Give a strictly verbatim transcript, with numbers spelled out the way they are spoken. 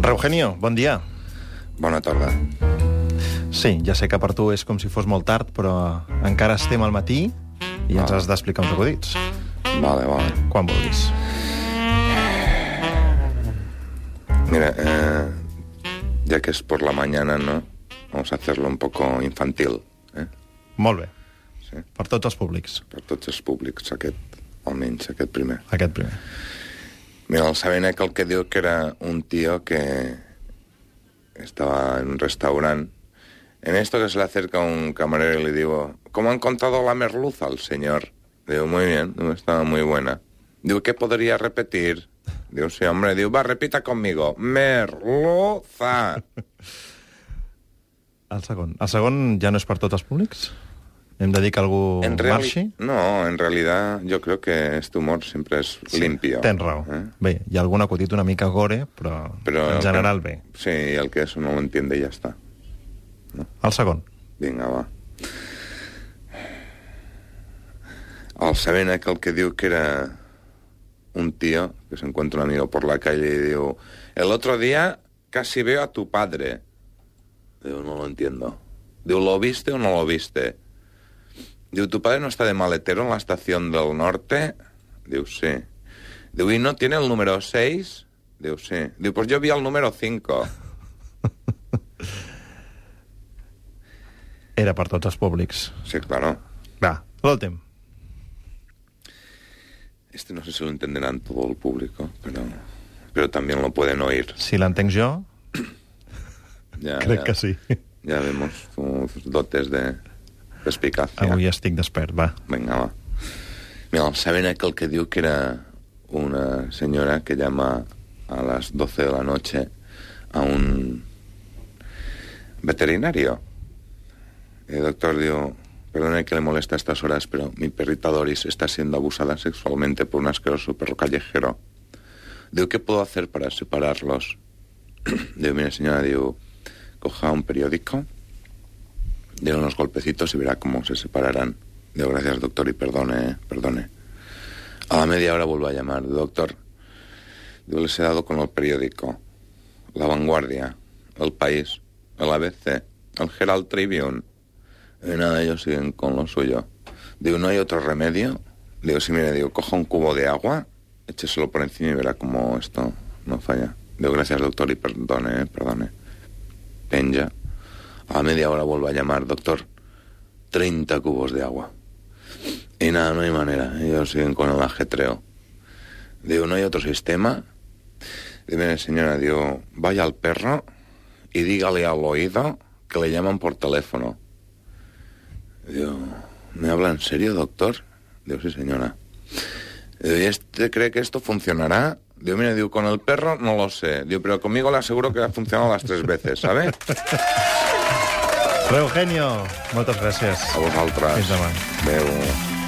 Eugenio, bon dia. Bona tarda. Sí, ja sé que per tu és com si fos molt tard, però encara estem al matí i ens has d'explicar uns acudits. Vale, vale. Quan vulguis. Mira, eh, ya que es por la mañana, ¿no? Vamos a hacerlo un poco infantil, eh? Molt bé. Sí. Per tots els públics. Per tots els públics, aquest, almenys aquest primer. Aquest primer. Mira, el Sabenek el que diu que era un tío que estaba en un restaurant. En esto que se le acerca un camarero y le digo, ¿cómo ha encontrado la merluza al señor? Digo, muy bien, estaba muy buena. Digo, ¿qué podría repetir? Digo, sí, hombre. Digo, va, repita conmigo. Merluza. El segon. El segon ja no és per tots els públics? Hem de dir que algú En reali- marxi? No, en realidad yo creo que este humor siempre es Sí, limpio. tens raó. ¿eh? Bé, hi ha algun acudit una mica gore, però, Pero en general bé. Sí, el que eso no lo entiende ya está. El segon. Vinga, va. El Sabenek el que diu que era un tío que se encuentra un amigo por la calle y digo, el otro día casi veo a tu padre. Digo, no lo entiendo. Digo, ¿lo viste o no lo viste? Digo, ¿tu padre no está de maletero en la estación del norte? Digo, sí. Digo, ¿y no tiene el número seis? Digo, sí. Digo, pues yo vi el número cinco. Era per tots els públics. Sí, claro. Va, l'últim. Este no sé si lo entenderán todo el público, pero, pero también lo pueden oír. Si l'entenc jo, Ya, crec ya, que sí. Ya vemos tus dotes de perspicacia. Avui estic despert, va. Venga, va. Mira, el Sabenek el que diu que era una señora que llama a las doce de la noche a un veterinario. El doctor dijo, perdone que le molesta a estas horas, pero mi perrita Doris está siendo abusada sexualmente por un asqueroso perro callejero. Digo, ¿qué puedo hacer para separarlos? Digo, mire señora, digo, coja un periódico, déle unos golpecitos y verá cómo se separarán. Digo, gracias doctor y perdone, perdone. A la media hora vuelvo a llamar, doctor. Digo, les he dado con el periódico, La Vanguardia, El País, el A B C, el Herald Tribune. Y nada, ellos siguen con lo suyo. Digo, ¿no hay otro remedio? Digo, sí, mire, digo, coja un cubo de agua, écheselo por encima y verá cómo esto no falla. Digo, gracias doctor y perdone, perdone. Penja. A la media hora vuelvo a llamar, doctor, treinta cubos de agua. Y nada, no hay manera, ellos siguen con el ajetreo. Digo, ¿no hay otro sistema? Digo, mire señora, digo, vaya al perro y dígale al oído que le llaman por teléfono. Digo, ¿me habla en serio, doctor? Digo, sí señora. Digo, ¿y este cree que esto funcionará? Digo, mire, digo, con el perro no lo sé. Digo, pero conmigo le aseguro que ha funcionado las tres veces, ¿sabe? Eugenio, moltes gràcies. A vosaltres. Fins demà. Adéu.